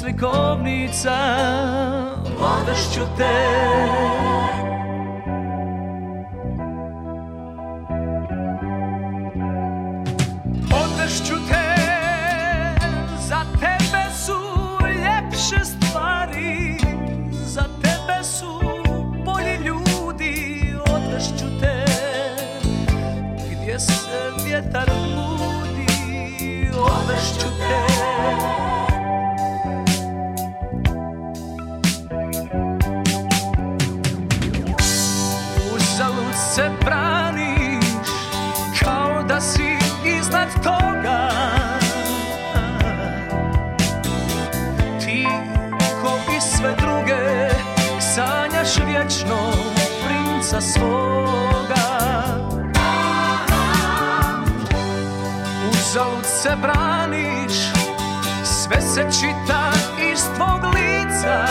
slikovnica, odvešću te. Odvešću te, za tebe su ljepše stvari, za tebe su bolji ljudi. Odvešću te, gdje se vjetar budi, odvešću te. Uzalud se braniš, kao da si iznad toga. Ti ko i sve druge sanjaš vječno princa svoga. Uzalud se braniš, sve se čita iz tvog lica.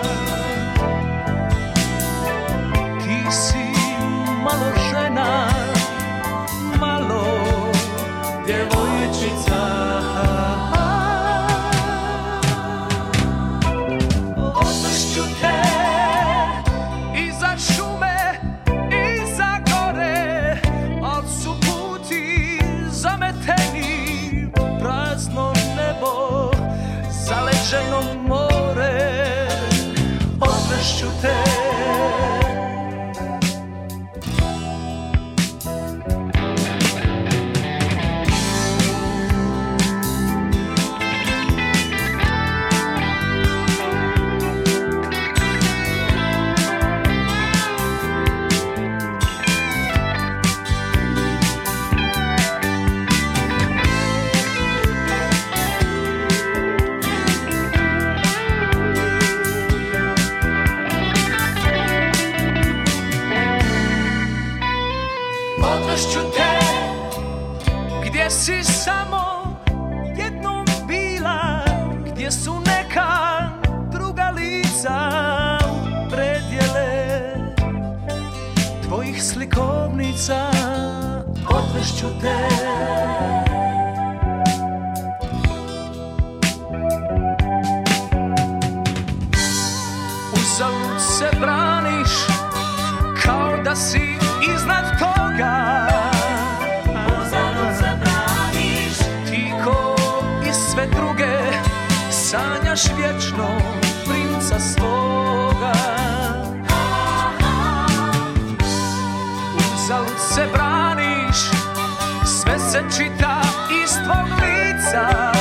Ti si malo žena, malo djevojčica. Odvešću te iza šume, iza gore, al su puti zameteni, prazno nebo, zaleđeno more. Odvešću te. Odvešću te, gdje si samo jednom bila, gdje su neka druga lica u predjele tvojih slikovnica. Odvešću te. Uzalud se braniš, kao da si iznad toga. Uzalud se braniš, ti ko i sve druge sanjaš vječno princa svoga. Uzalud se braniš, sve se čita iz tvog lica.